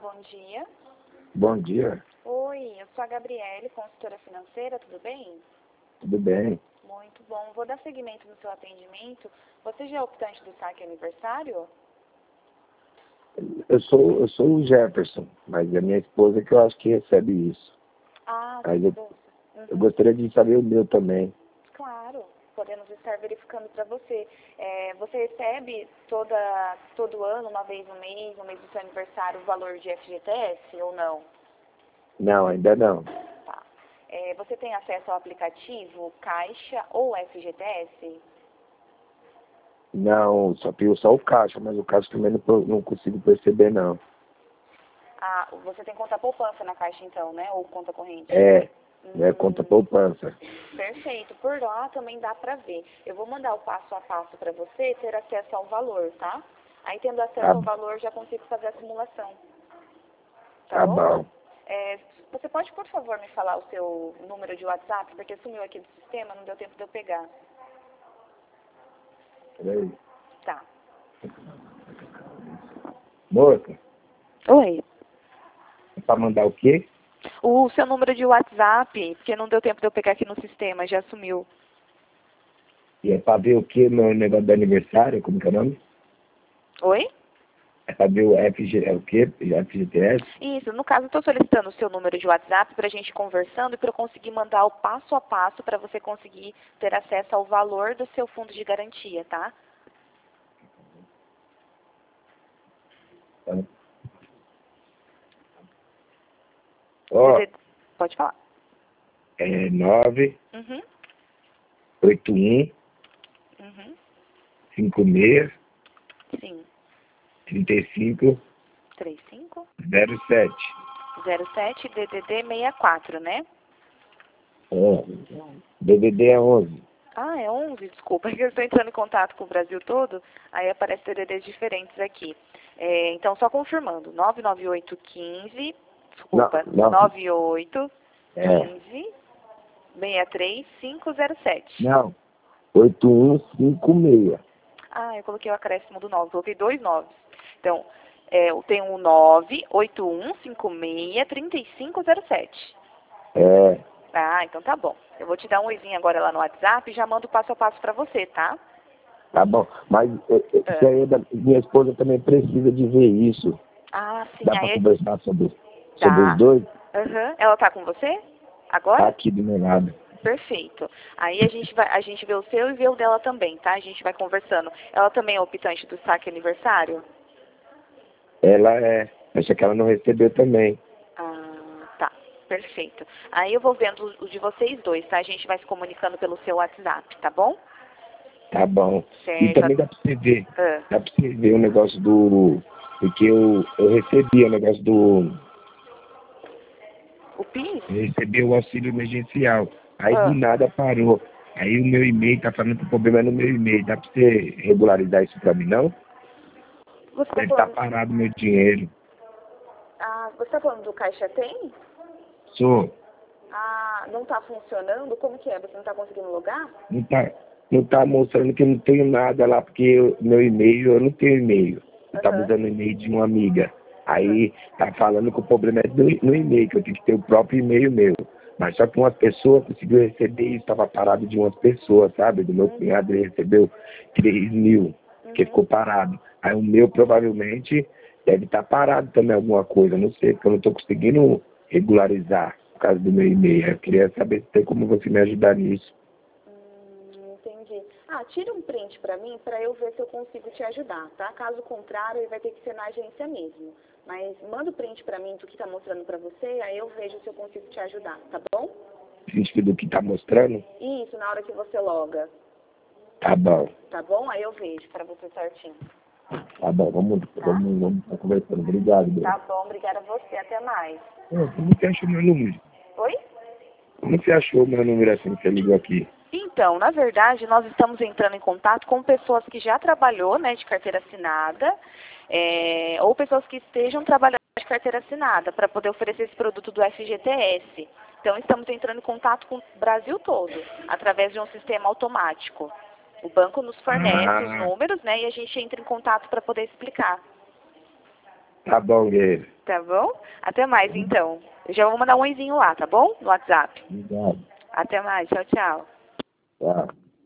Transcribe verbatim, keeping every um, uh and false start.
bom dia. Bom dia. Oi, eu sou a Gabriele, consultora financeira, tudo bem? Tudo bem? Muito bom. Vou dar seguimento no seu atendimento. Você já é optante do saque aniversário? Eu sou, eu sou o Jefferson, mas a minha esposa que eu acho que recebe isso. Ah, Mas sim. eu, Uhum. eu gostaria de saber o meu também. Claro, podemos estar verificando para você. É, você recebe toda, todo ano, uma vez no mês, no mês do seu aniversário, o valor de F G T S ou não? Não, ainda não. Tá. É, você tem acesso ao aplicativo Caixa ou F G T S? Não, só tenho só o caixa, mas o caixa também não, pro- não consigo perceber, não. Ah, você tem conta poupança na Caixa então, né? Ou conta corrente? É, Hum, é conta poupança. Perfeito. Por lá também dá pra ver. Eu vou mandar o passo a passo para você ter acesso ao valor, tá? Aí tendo acesso Tá, ao valor já consigo fazer a simulação. Tá tá bom? bom. É, você pode, por favor, me falar o seu número de WhatsApp? Porque sumiu aqui do sistema, não deu tempo de eu pegar. Peraí. Tá. Moça, Oi. é pra mandar o quê? O seu número de WhatsApp, porque não deu tempo de eu pegar aqui no sistema, já sumiu. E é pra ver o quê? Meu negócio do aniversário? Como que é o nome? Oi? É pra ver o F G, é o quê? F G T S? Isso, no caso, eu estou solicitando o seu número de WhatsApp para a gente conversando e para eu conseguir mandar o passo a passo para você conseguir ter acesso ao valor do seu fundo de garantia, tá? Tá. Ó, Pode falar. é nove Uhum, oito um uhum, cinco seis sim. três cinco trinta e cinco, zero sete. zero sete, D D D sessenta e quatro, né? É, D V D é onze. Ah, é onze, desculpa, é que eu estou entrando em contato com o Brasil todo, aí aparece D D Ds diferentes aqui. É, então, só confirmando, nove nove oito um cinco, desculpa, Não, não. nove oito um É, cinco, seis três cinco zero sete. não. oito um cinco seis. Ah, eu coloquei o acréscimo do nove, coloquei dois noves. Então, é, eu tenho o nove oito um cinco seis três cinco zero sete. É, Ah, então tá bom. Eu vou te dar um oizinho agora lá no WhatsApp e já mando passo a passo pra você, tá? tá bom. Mas é, é, isso É. aí é da- minha esposa também precisa de ver isso. Ah, sim, Dá pra aí conversar sobre, sobre os dá. dois? Aham. Ela tá com você? Tá Agora? aqui do meu lado. Perfeito. Aí a gente vai, a gente vê o seu e vê o dela também, tá? A gente vai conversando. Ela também é optante do saque aniversário? Ela é. Acha que ela não recebeu também. Ah, tá. Perfeito. Aí eu vou vendo o de vocês dois, tá? A gente vai se comunicando pelo seu WhatsApp, tá bom? Tá bom. E Certo. também dá pra você ver. Ah, Dá pra você ver o negócio do. Porque eu, eu recebi o negócio do. o PIS? Eu recebi o auxílio emergencial. Aí do Ah, nada parou. Aí o meu e-mail tá falando que o problema é no meu e-mail. Dá pra você regularizar isso pra mim, não? você tá Deve estar falando... parado meu dinheiro. Ah, você tá falando do Caixa Tem? Sou. Ah, não tá funcionando? Como que é? Você não tá conseguindo logar? Não tá, não tá mostrando que eu não tenho nada lá, porque eu- meu e-mail, eu não tenho e-mail. Eu tava Aham, usando o e-mail de uma amiga. aham. Aí tá falando que o problema é no, no e-mail, que eu tenho que ter o próprio e-mail meu. Mas só que umas pessoas conseguiu receber isso, estava parado de umas pessoas, sabe? Do meu Uhum, cunhado, ele recebeu três mil, que uhum. ficou parado. Aí o meu provavelmente deve estar parado também alguma coisa, não sei, porque eu não estou conseguindo regularizar por causa do meu e-mail. Eu queria saber se tem como você me ajudar nisso. Hum, entendi. Ah, tira um print pra mim pra eu ver se eu consigo te ajudar, tá? Caso contrário, ele vai ter que ser na agência mesmo. Mas manda o print pra mim do que tá mostrando pra você, aí eu vejo se eu consigo te ajudar, tá bom? Sentido do que está mostrando? Isso, na hora que você loga, Tá bom, tá bom? Aí eu vejo pra você certinho, tá bom, vamos, tá? vamos, vamos estar conversando. Obrigado, Bruno. Tá bom, obrigada a você, até mais. Ô, como você achou meu número? Oi? Como você achou meu número assim que você ligou aqui? Então, na verdade, nós estamos entrando em contato com pessoas que já trabalhou, né, de carteira assinada, é, ou pessoas que estejam trabalhando de carteira assinada, para poder oferecer esse produto do F G T S. Então, estamos entrando em contato com o Brasil todo, através de um sistema automático. O banco nos fornece os Ah, números, né, e a gente entra em contato para poder explicar. tá bom, Guilherme. Tá bom? Até mais, então. Eu já vou mandar um oizinho lá, tá bom? No WhatsApp. Obrigado. Até mais. Tchau, tchau. Tchau.